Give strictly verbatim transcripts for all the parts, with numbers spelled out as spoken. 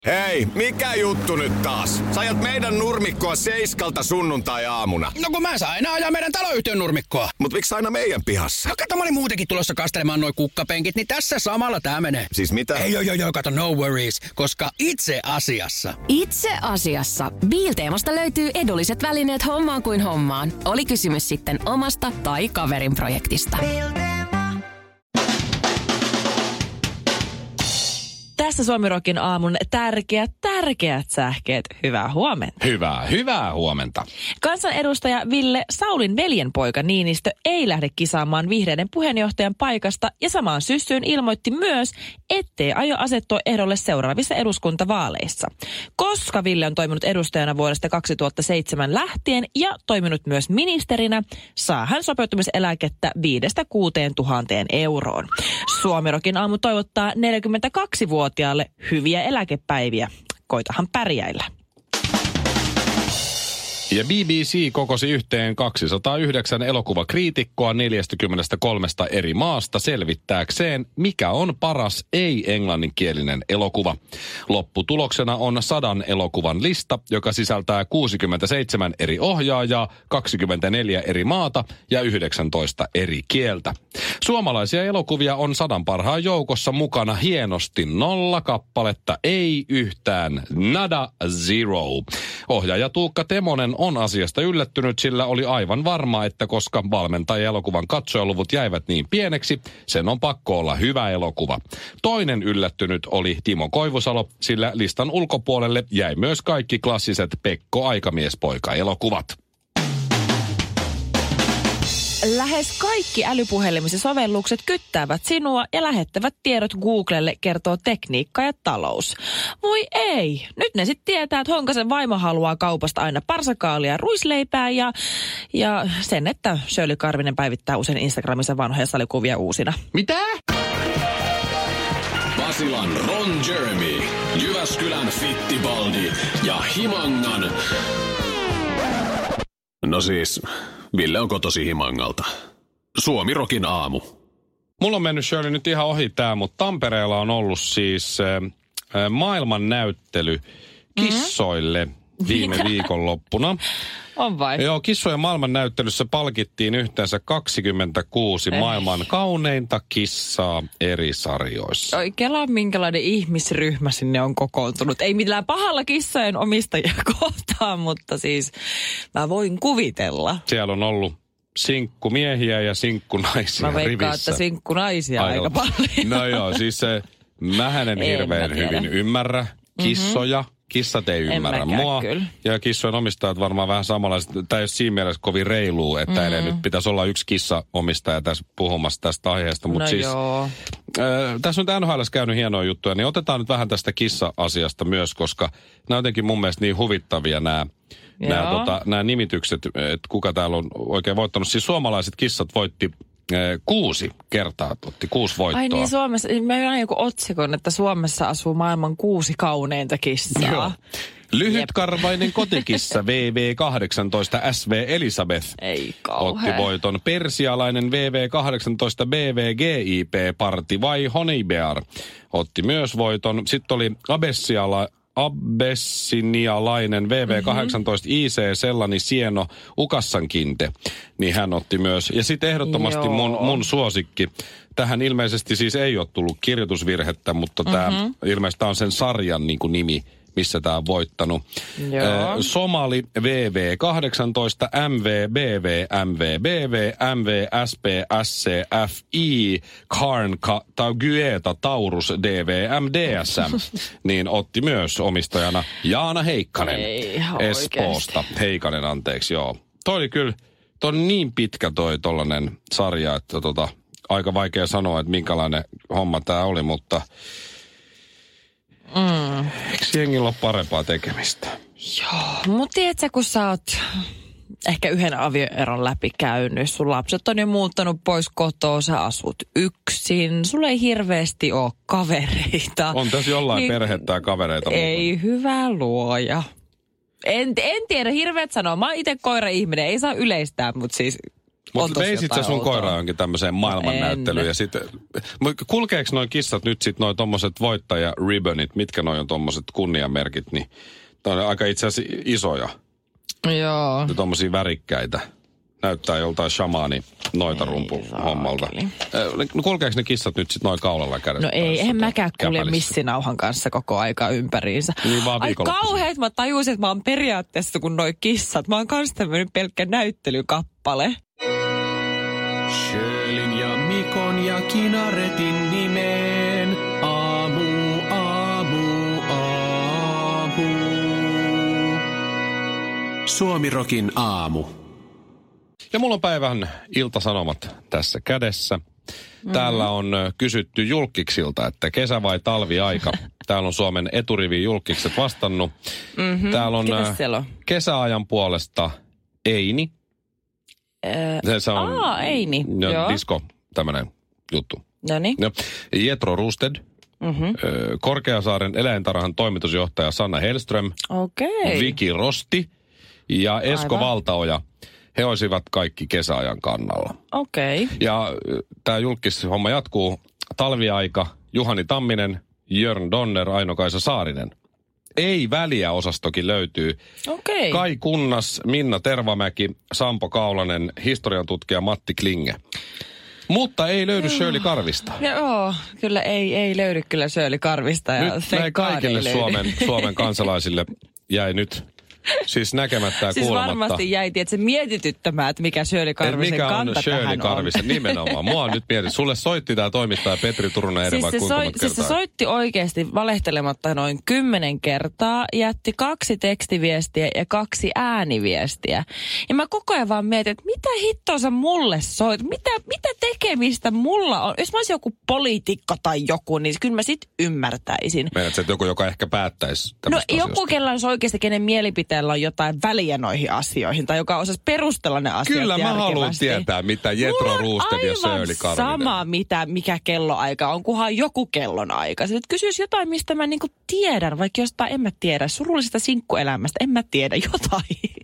Hei, mikä juttu nyt taas? Sä ajat meidän nurmikkoa seiskalta sunnuntai-aamuna. No kun mä saan aina ajaa meidän taloyhtiön nurmikkoa. Mut miksi aina meidän pihassa? No kato, mä olin muutenkin tulossa kastelemaan noi kukkapenkit, niin tässä samalla tää menee. Siis mitä? Ei joo joo joo, kato, no worries, koska itse asiassa. Itse asiassa. Biilteemasta löytyy edulliset välineet hommaan kuin hommaan. Oli kysymys sitten omasta tai kaverin projektista. Tässä Suomi Rockin aamun tärkeät, tärkeät sähkeet. Hyvää huomenta. Hyvää, hyvää huomenta. Kansanedustaja Ville Saulin veljenpoika Niinistö ei lähde kisaamaan vihreiden puheenjohtajan paikasta ja samaan syssyyn ilmoitti myös, ettei aio asettua ehdolle seuraavissa eduskuntavaaleissa. Koska Ville on toiminut edustajana vuodesta kaksituhattaseitsemän lähtien ja toiminut myös ministerinä, saa hän sopeutumiseläkettä viidestä kuuteen tuhanteen euroon. Suomi Rockin aamu toivottaa neljäkymmentäkaksivuotiaalle hyviä eläkepäiviä. Koitahan pärjäillä. Ja B B C kokosi yhteen kaksisataayhdeksän elokuvakriitikkoa neljäkymmentäkolme eri maasta selvittääkseen, mikä on paras ei-englanninkielinen elokuva. Lopputuloksena on sadan elokuvan lista, joka sisältää kuusikymmentäseitsemän eri ohjaajaa, kaksikymmentäneljä eri maata ja yhdeksäntoista eri kieltä. Suomalaisia elokuvia on sadan parhaan joukossa mukana hienosti nolla kappaletta, ei yhtään, nada, zero. Ohjaaja Tuukka Temonen on asiasta yllättynyt, sillä oli aivan varma, että koska valmentaja elokuvan katsojaluvut jäivät niin pieneksi, sen on pakko olla hyvä elokuva. Toinen yllättynyt oli Timo Koivusalo, sillä listan ulkopuolelle jäi myös kaikki klassiset Pekko Aikamiespoika-elokuvat. Lähes kaikki älypuhelimisi sovellukset kyttäävät sinua ja lähettävät tiedot Googlelle, kertoo Tekniikka ja talous. Voi ei. Nyt ne sitten tietää, että Honkasen vaimo haluaa kaupasta aina parsakaalia ja ruisleipää ja, ja sen, että Shirley Karvinen päivittää usein Instagramissa vanhoja salikuvia uusina. Mitä? Basilan Ron Jeremy, Jyväskylän Fittibaldi ja Himangan... No siis... Ville on kotosi Himangalta. Suomi Rockin aamu. Mulla on mennyt Shirley nyt ihan ohi tää, mutta Tampereella on ollut siis äh, maailman näyttely kissoille mm-hmm. viime viikonloppuna. On vai? Joo, kissojen maailman näyttelyssä palkittiin yhteensä kaksikymmentäkuusi eh. maailman kauneinta kissaa eri sarjoissa. Oi, kelaa minkälainen ihmisryhmä sinne on kokoontunut. Ei millään pahalla kissojen omistajia kohtaan, mutta siis mä voin kuvitella. Siellä on ollut sinkkumiehiä ja sinkkunaisia Mä veikkaan, rivissä. että sinkkunaisia Ai aika on. paljon. No joo, siis se, mähän en hirveän hyvin ymmärrä kissoja. Mm-hmm. Kissat ei ymmärrä mua. Kyllä. Ja kissojen omistajat varmaan vähän samanlaiset. Tämä ei ole siinä mielessä kovin reiluu, että mm. nyt pitäisi olla yksi kissaomistaja tässä puhumassa tästä aiheesta. Mut no siis, joo. Äh, tässä on N H L:ssä käynyt hienoja juttuja, niin otetaan nyt vähän tästä kissa-asiasta myös, koska nämä on jotenkin mun mielestä niin huvittavia nämä, nämä, tota, nämä nimitykset, että kuka täällä on oikein voittanut. Siis suomalaiset kissat voitti kuusi kertaa, otti kuusi voittoa. Ai niin, Suomessa, mä näin joku otsikon, että Suomessa asuu maailman kuusi kauneinta kissaa. Joo. Lyhytkarvainen kotikissa V V kahdeksantoista S V Elisabeth Ei kauhean. otti voiton. Persialainen V V kahdeksantoista B V G I P Parti vai Honey Bear otti myös voiton. Sitten oli Abessiala Abessinialainen V V kahdeksantoista I C Sellani Sieno Ukassankinte, niin hän otti myös. Ja sitten ehdottomasti mun, mun suosikki. Tähän ilmeisesti siis ei ole tullut kirjoitusvirhettä, mutta tämä mm-hmm. ilmeisesti on sen sarjan niin kuin nimi, missä tämä on voittanut. Äh, Somali V V kahdeksantoista, M V B V, M V B V, M V S P S C F I, Karn Taugueta Taurus D V M D S M, niin otti myös omistajana Jaana Heikkanen Ei, Espoosta. Oikeasti. Heikanen, anteeksi, joo. Toi oli kyllä, toi on niin pitkä toi tollanen sarja, että tota, aika vaikea sanoa, että minkälainen homma tää oli, mutta... Mm. Eikö jengillä ole parempaa tekemistä? Joo, mutta tiedätkö, kun sä oot ehkä yhden avioeron läpi käynyt, sun lapset on jo muuttanut pois kotoa, sä asut yksin, sulla ei hirveästi ole kavereita. On tässä jollain niin, perhettä ja kavereita. Ei mukana. Hyvä luoja. En, en tiedä, hirveät sanoa. Mä oon itse koira-ihminen, ei saa yleistää, mutta siis Mutta veisit sä sun koiraa jonkin tämmöiseen maailmannäyttelyyn ja sitten, kulkeeko noin kissat nyt sit noin tommoset voittaja-ribbonit, mitkä noin on tommoset kunniamerkit, niin ne on aika itse asiassa isoja. Joo. Ja tommosia värikkäitä. Näyttää joltain shamaani noitarumpu hommalta. Kulkeeko ne kissat nyt sit noin kaulalla kädessä? No ei, eihän mäkään kulje missinauhan kanssa koko aika ympäriinsä. Niin vaan ai kauheet, mä tajusin, että mä oon periaatteessa kun noi kissat. Mä oon kans tämmönen pelkkä näyttelykappale. Sjölin ja Mikon ja Kinaretin nimeen. Aamu, aamu, aamu. Suomirokin aamu. Ja mulla on päivän Ilta-Sanomat tässä kädessä. Täällä on kysytty julkkiksilta, että kesä vai talviaika. Täällä on Suomen eturivin julkkikset vastannut. Mm-hmm. Täällä on, on kesäajan puolesta Eini. Äh, Se on aa, Eini. Ja Joo. disco, tämmönen juttu. Noniin. Ja Jetro Rusted. Mm-hmm. Korkeasaaren eläintarhan toimitusjohtaja Sanna Hellström. Okei. Okay. Viki Rosti ja Esko Aivan. Valtaoja. He olisivat kaikki kesäajan kannalla. Okei. Okay. Ja tämä julkishomma jatkuu. Talviaika, Juhani Tamminen, Jörn Donner, Aino-Kaisa Saarinen. Ei väliä -osastokin löytyy. Okei. Okay. Kai Kunnas, Minna Tervamäki, Sampo Kaulanen, historian tutkija Matti Klinge. Mutta ei löydy Shirley Karvista. Joo, kyllä ei, ei löydy kyllä Shirley Karvista. Ja Nyt näin kaikille Suomen, Suomen kansalaisille jäi nyt siis näkemättä ja siis kuulematta. varmasti jäi, että se mietityttämään, että mikä Shirley Karvisen mikä kanta on Shirley tähän Karvisen nimenomaan. Mua on nyt mietitty. Sulle soitti tämä toimittaja Petri Turunen eri siis vai se, kuinka soi, monta siis se kertaa? soitti oikeasti valehtelematta noin kymmenen kertaa, jätti kaksi tekstiviestiä ja kaksi ääniviestiä. Ja mä koko ajan vaan mietin, että mitä hittoa sä mulle soit? Mitä, mitä tekemistä mulla on? Jos mä olisin joku poliitikko tai joku, niin kyllä mä sit ymmärtäisin. Meidät, että joku, joka ehkä päättäisi No tämmöistä joku, asioista. kella olisi oikeasti, kenen mielipiteellä on jotain väliä noihin asioihin, tai joka osaisi perustella ne asiat Kyllä mä järkevästi. haluan tietää, mitä Jetro Rusted ja Shirley Karvinen. Sama, mitä, mikä kelloaika on, kunhan joku kellonaika. Sitten kysyisi jotain, mistä mä niinku tiedän, vaikka jostain en mä tiedä. Surullisesta sinkkuelämästä en mä tiedä jotain.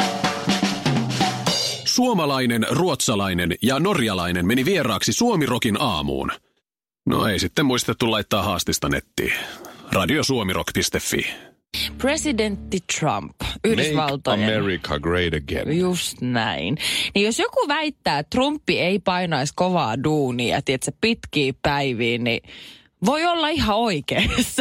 Suomalainen, ruotsalainen ja norjalainen meni vieraaksi Suomirokin aamuun. No ei sitten muistettu laittaa haastista nettiin. radiosuomirock piste fi. Presidentti Trump, Yhdysvaltojen. Make America great again. Just näin. Niin jos joku väittää, että Trumpi ei painaisi kovaa duunia, tiedätkö, pitkiä päiviä, niin voi olla ihan oikeassa.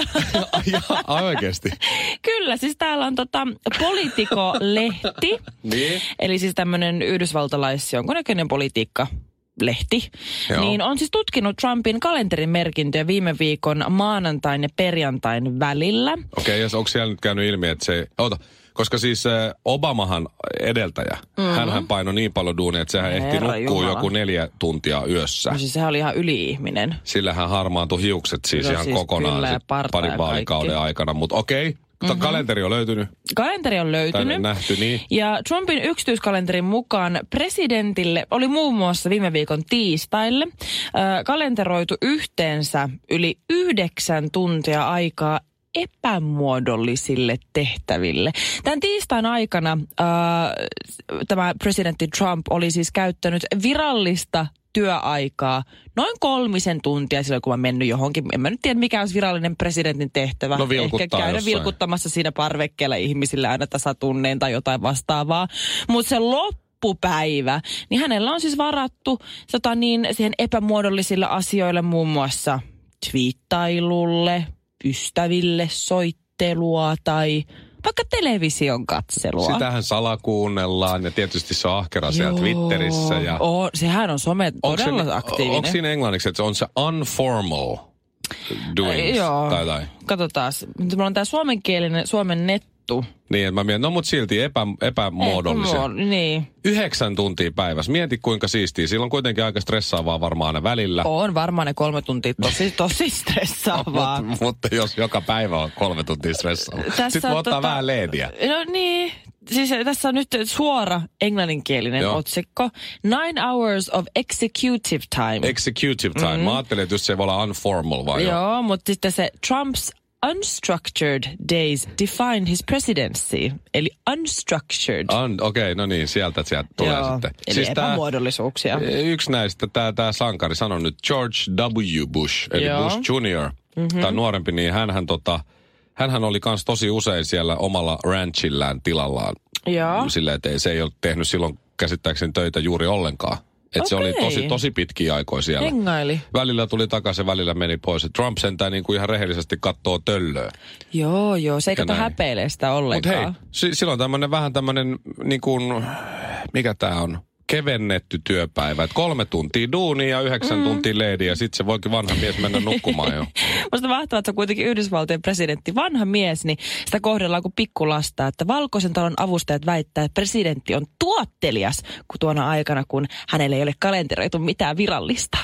Ai oikeasti? Kyllä, siis täällä on tota Politico-lehti. Niin? Eli siis tämmöinen yhdysvaltalais jonkunnäköinen politiikka. Lehti, Joo. niin on siis tutkinut Trumpin kalenterimerkintöjä viime viikon maanantain ja perjantain välillä. Okei, okay, ja onko siellä nyt käynyt ilmi, että se... Ota, koska siis Obamahan edeltäjä, mm-hmm. hänhän painoi niin paljon duunia, että sehän ehti Herra nukkuu Jumala. joku neljä tuntia yössä. No siis sehän oli ihan yli-ihminen. Sillä hän harmaantui hiukset siis No ihan siis kokonaan kyllä, sit parta parin ja vaalikauden kaikki. aikana. Mutta okei, okay, mm-hmm. kalenteri on löytynyt. Kalenteri on löytynyt. Tai nähty, niin. Ja Trumpin yksityiskalenterin mukaan presidentille oli muun muassa viime viikon tiistaille äh, kalenteroitu yhteensä yli yhdeksän tuntia aikaa epämuodollisille tehtäville. Tämän tiistain aikana äh, tämä presidentti Trump oli siis käyttänyt virallista työaikaa noin kolmisen tuntia silloin, kun mä mennyt johonkin. En mä nyt tiedä, mikä olisi virallinen presidentin tehtävä. No vilkuttaa Ehkä käydä jossain. vilkuttamassa siinä parvekkeella ihmisille aina tasatunneen tai jotain vastaavaa. Mutta se loppupäivä, niin hänellä on siis varattu tota niin, siihen epämuodollisille asioille muun muassa twiittailulle, ystäville soittelua tai vaikka television katselua. Sitähän salakuunnellaan ja tietysti se on ahkera siellä Twitterissä. Ja Oo, sehän on some todella se, aktiivinen. Onko siinä englanniksi, että se on se unformal doings? Joo. Tai, tai. Katsotaan. Mulla on tää suomenkielinen, suomen nettu. Niin, että mä mietin, no mut silti epä, epämuodollisia. Epämuod- niin. Yhdeksän tuntia päivässä. Mieti kuinka siistiä. Silloin kuitenkin aika stressaavaa varmaan aina välillä. On varmaan ne kolme tuntia tosi, tosi stressaavaa. Mut, mutta jos joka päivä on kolme tuntia stressaavaa. Tässä Sitten voi ottaa tota- vähän leediä. No niin. Siis tässä on nyt suora englanninkielinen Joo. otsikko. Nine hours of executive time. Executive time. Mm-hmm. Mä ajattelin, että just se voi olla unformal vai jo. Joo, mutta sitten se Trump's unstructured days defined his presidency. Eli unstructured. Un, Okei, okay, no niin, sieltä sieltä tulee Joo, sitten. eli siis epämuodollisuuksia. Tää, yksi näistä, tämä tää sankari sanoi nyt George W. Bush, eli Joo. Bush junior, mm-hmm. tai nuorempi, niin hänhän, tota, hänhän oli kans tosi usein siellä omalla ranchillään tilallaan. Joo. Silleen, että ei, se ei ole tehnyt silloin käsittääkseni töitä juuri ollenkaan. Että okay. Se oli tosi, tosi pitkiä aikoja siellä. Hengaili. Välillä tuli takaisin, välillä meni pois. Ja Trump sentään niin kuin ihan rehellisesti kattoo töllöä. Joo, joo. Se ei kato häpeilee sitä ollenkaan. Mutta hei, s- silloin tämmöinen vähän tämmöinen, niin kuin, mikä tää on, kevennetty työpäivä. Et kolme tuntia duunia ja yhdeksän mm. tuntia leidiä. Sitten se voikin vanha mies mennä nukkumaan jo. Musta mahtavaa, että se on kuitenkin Yhdysvaltojen presidentti, vanha mies, niin sitä kohdellaan kuin pikkulasta. Että Valkoisen talon avustajat väittää, että presidentti on tuottelias kuin tuona aikana, kun hänelle ei ole kalenteroitu mitään virallista.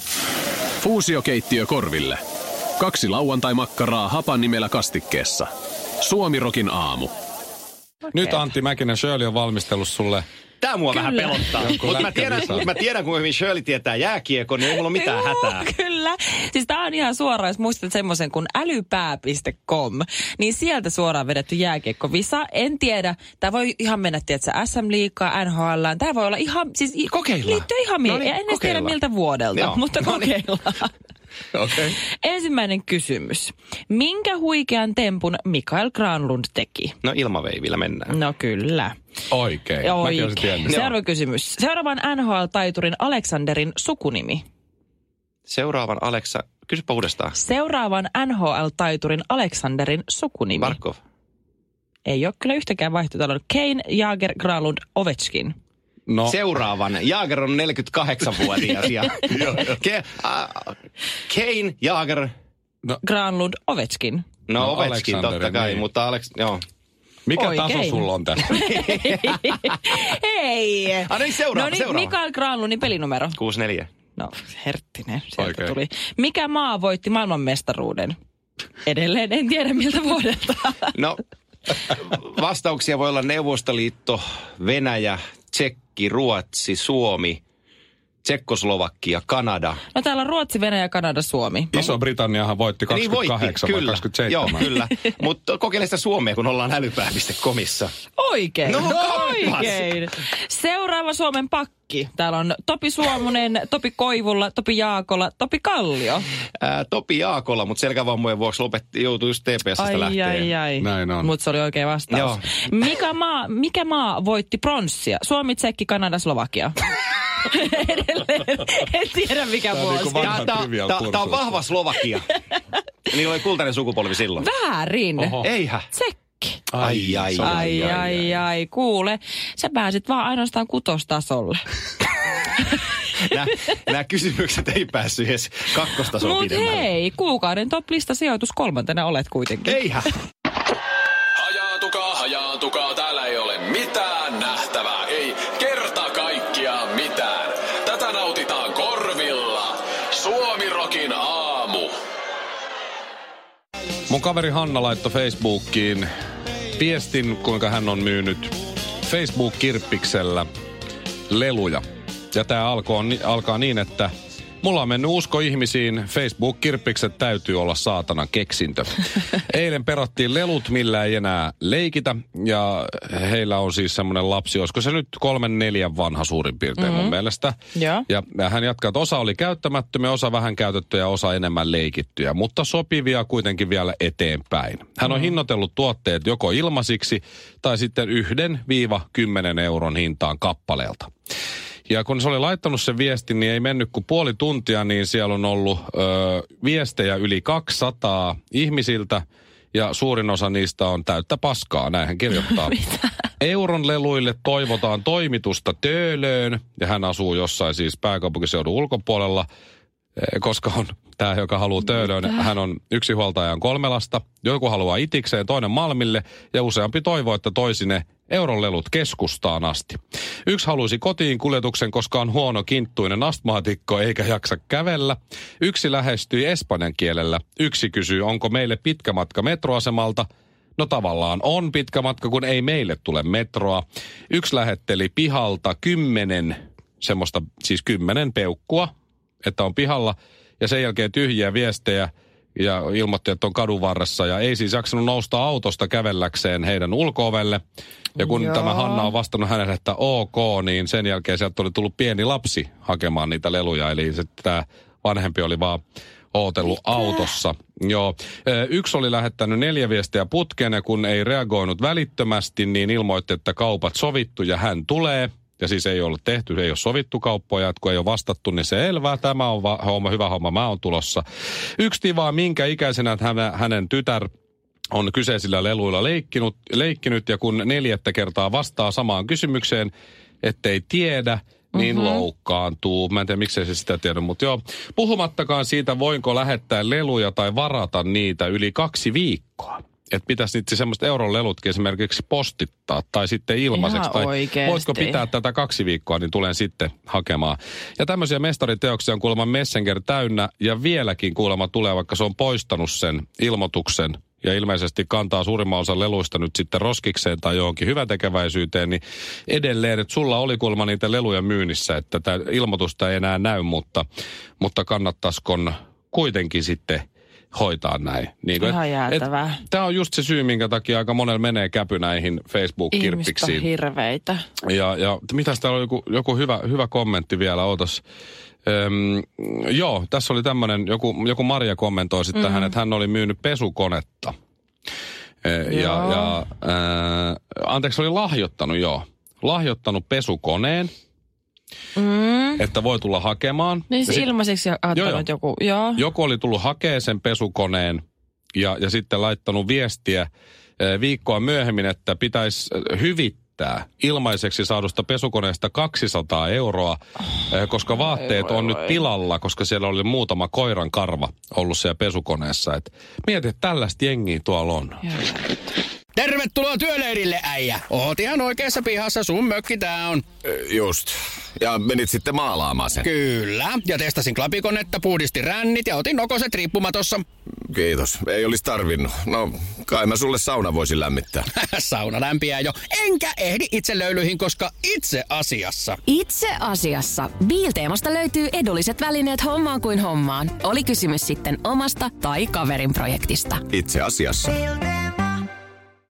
Fuusiokeittiö korville. Kaksi lauantai-makkaraa hapan nimellä kastikkeessa. Suomirokin aamu. Okay. Nyt Antti Mäkinen, Shirley on valmistellut sulle. Tää mua Kyllä. vähän pelottaa. Mutta mä tiedän, mut mä tiedän, kuinka hyvin Shirley tietää jääkiekon, niin ei mulla ole mitään Joo, hätää. Kyllä. Siis tää on ihan suoraan, jos muistat semmoisen kuin älypää piste com, niin sieltä suoraan vedetty jääkiekkovisa. En tiedä, tää voi ihan mennä, tiedätkö, S M-liigaa, N H L, tää voi olla ihan, siis Kokeillaan. liittyy ihan mie- No niin, en edes tiedä kokeillaan. miltä vuodelta, Joo. mutta No niin. kokeillaan. Okei. Okay. Ensimmäinen kysymys. Minkä huikean tempun Mikael Granlund teki? No ilmaveivillä mennään. No kyllä. Oikein. Mäkin olisin Oikein. tiennyt. Seuraava kysymys. Seuraavan N H L-taiturin Aleksanderin sukunimi. Seuraavan Aleksa, kysypä uudestaan. Seuraavan N H L-taiturin Aleksanderin sukunimi. Barkov. Ei ole kyllä yhtäkään vaihtoehtoa. Kane, Jagr, Granlund, Ovechkin. No, Seuraavan. Jaager on neljäkymmentäkahdeksanvuotias. ja Ke, uh, Kane, Jaager, Granlund, Ovechkin. no, No, Ovechkin totta Alexander, kai, niin. mutta Alex, joo. mikä Oikein. taso sulla on tässä? Hei! Ah, niin seuraava, no niin, seuraava. Mikael Granlundin pelinumero. kuusi neljä. No, herttinen, sieltä Oikein. tuli. Mikä maa voitti maailmanmestaruuden? Edelleen en tiedä miltä vuodelta. No, vastauksia voi olla Neuvostoliitto, Venäjä, Tsekki, Ruotsi, Suomi, Tsekkoslovakia, Kanada. No täällä on Ruotsi, Venäjä, Kanada, Suomi. Iso-Britanniahan voitti kaksikymmentäkahdeksan vai kyllä. kaksikymmentäseitsemän. Joo, kyllä. Mutta kokeile sitä Suomea, kun ollaan älypää piste comissa. Oikein. No, Oikein. Seuraava Suomen pakki. Täällä on Topi Suomunen, Topi Koivulla, Topi Jaakola, Topi Kallio. Ää, Topi Jaakola, mutta selkävammojen vuoksi lopetti, joutui just T P S:stä Ai, lähteen. ai, ai. Näin on. Mutta se oli oikein vastaus. Joo. Mikä maa, mikä maa voitti pronssia? Suomi, Tsekki, Kanada, Slovakia. Edelleen. En tiedä mikä Tää on vuosi. niinku vanha Tää, Trivial tää, tää on Pursuit. vahva Slovakia. Niillä oli kultainen sukupolvi silloin. Väärin. Oho. Eihän. Tsekki. Ai, ai, Ai, ai, ai, ai. Kuule, sä pääsit vaan ainoastaan kutostasolle. Nämä kysymykset ei päässyt edes kakkostason Mut pidemmälle. hei, kuukauden top-lista sijoitus kolmantena olet kuitenkin. Eihän. Hajaantukaa, hajaantukaa, täällä ei ole mitään nähtävää, ei kerta kaikkiaan mitään. Tätä nautitaan korvilla. Suomirokin aamu. Mun kaveri Hanna laittoi Facebookiin viestin, kuinka hän on myynyt Facebook-kirppiksellä leluja. Ja tää alkoi, alkaa niin, että mulla on mennyt usko ihmisiin, Facebook-kirppikset täytyy olla saatana keksintö. Eilen perattiin lelut, millä ei enää leikitä, ja heillä on siis semmoinen lapsi, olisiko se nyt kolmen neljän vanha suurin piirtein mm-hmm. mun mielestä. Joo. Ja hän jatkaa, että osa oli käyttämättömiä, osa vähän käytettyjä ja osa enemmän leikittyjä, mutta sopivia kuitenkin vielä eteenpäin. Hän on mm. hinnoitellut tuotteet joko ilmaisiksi tai sitten yhden viiva kymmenen euron hintaan kappaleelta. Ja kun se oli laittanut sen viestin, niin ei mennyt kuin puoli tuntia, niin siellä on ollut ö, viestejä yli kaksisataa ihmisiltä. Ja suurin osa niistä on täyttä paskaa, näin hän kirjoittaa. Euron leluille toivotaan toimitusta Töölöön, ja hän asuu jossain siis pääkaupunkiseudun ulkopuolella, koska on tämä, joka haluaa Töölöön. Hän on yksinhuoltajan kolme lasta, joku haluaa itikseen, toinen Malmille, ja useampi toivoo, että toisi ne euron lelut keskustaan asti. Yksi haluaisi kotiin kuljetuksen, koska on huono kinttuinen astmaatikko eikä jaksa kävellä. Yksi lähestyi espanjan kielellä. Yksi kysyy, onko meille pitkä matka metroasemalta. No tavallaan on pitkä matka, kun ei meille tule metroa. Yksi lähetteli pihalta kymmenen, semmoista siis kymmenen peukkua, että on pihalla. Ja sen jälkeen tyhjiä viestejä. ja ilmoitti, että on kadun varressa ja ei siis jaksanut nousta autosta kävelläkseen heidän ulko-ovelle. Ja kun Joo. tämä Hanna on vastannut hänelle, että ok, niin sen jälkeen sieltä oli tullut pieni lapsi hakemaan niitä leluja. Eli tämä vanhempi oli vaan ootellut Mitä? autossa. Joo. Yksi oli lähettänyt neljä viestiä putkeen ja kun ei reagoinut välittömästi, niin ilmoitti, että kaupat sovittu ja hän tulee. Ja siis ei ollut tehty, ei ole sovittu kauppoja, että kun ei ole vastattu, niin se elvää. Tämä on va- homma, hyvä homma, mä oon tulossa. Yksi tivaa, minkä ikäisenä että hänen tytär on kyseisillä leluilla leikkinut, leikkinyt ja kun neljättä kertaa vastaa samaan kysymykseen, ettei tiedä, niin mm-hmm. loukkaantuu. Mä en tiedä, miksei se sitä tiedä, mutta joo. Puhumattakaan siitä, voinko lähettää leluja tai varata niitä yli kaksi viikkoa. Että pitäisi niitä semmoiset euron lelutkin esimerkiksi postittaa tai sitten ilmaiseksi. Tai oikeasti. Voisiko pitää tätä kaksi viikkoa, niin tulen sitten hakemaan. Ja tämmöisiä mestariteoksia on kuulemma Messenger täynnä ja vieläkin kuulemma tulee, vaikka se on poistanut sen ilmoituksen. Ja ilmeisesti kantaa suurimman osan leluista nyt sitten roskikseen tai johonkin hyvätekeväisyyteen, niin edelleen, että sulla oli kuulemma niitä leluja myynnissä, että tämä ilmoitusta ei enää näy, mutta, mutta kannattaisiko kuitenkin sitten hoitaa näin. Niin kuin, Ihan jäätävää. Tämä on just se syy, minkä takia aika monella menee käpy näihin Facebook-kirppiksiin. Ihmistä hirveitä. Ja, ja mitäs täällä on joku, joku hyvä, hyvä kommentti vielä, ootas. Öm, joo, tässä oli tämmöinen, joku, joku Maria kommentoi sitten mm-hmm. tähän, että hän oli myynyt pesukonetta. E, ja, ja ää, anteeksi, oli lahjoittanut, joo. Lahjoittanut pesukoneen, mm. että voi tulla hakemaan. Niin se ilmaiseksi ajattanut joku, joo. Joku oli tullut hakemaan sen pesukoneen ja, ja sitten laittanut viestiä e, viikkoa myöhemmin, että pitäisi hyvittää ilmaiseksi saadusta pesukoneesta kaksisataa euroa, oh, koska vaatteet voi, on voi, nyt pilalla, koska siellä oli muutama koiran karva ollut siellä pesukoneessa. Et mieti, että tällaista jengiä tuolla on. Tervetuloa työleirille, äijä. Oot ihan oikeassa pihassa, sun mökki tää on. Just. Ja menit sitten maalaamaan sen. Kyllä. Ja testasin klapikonetta, puhdistin rännit ja otin nokoset riippumatossa. Kiitos. Ei olisi tarvinnut. No, kai mä sulle sauna voisin lämmittää. Sauna lämpiää jo. Enkä ehdi itse löylyihin, koska itse asiassa. Itse asiassa. Bilteemasta löytyy edulliset välineet hommaan kuin hommaan. Oli kysymys sitten omasta tai kaverin projektista. Itse asiassa.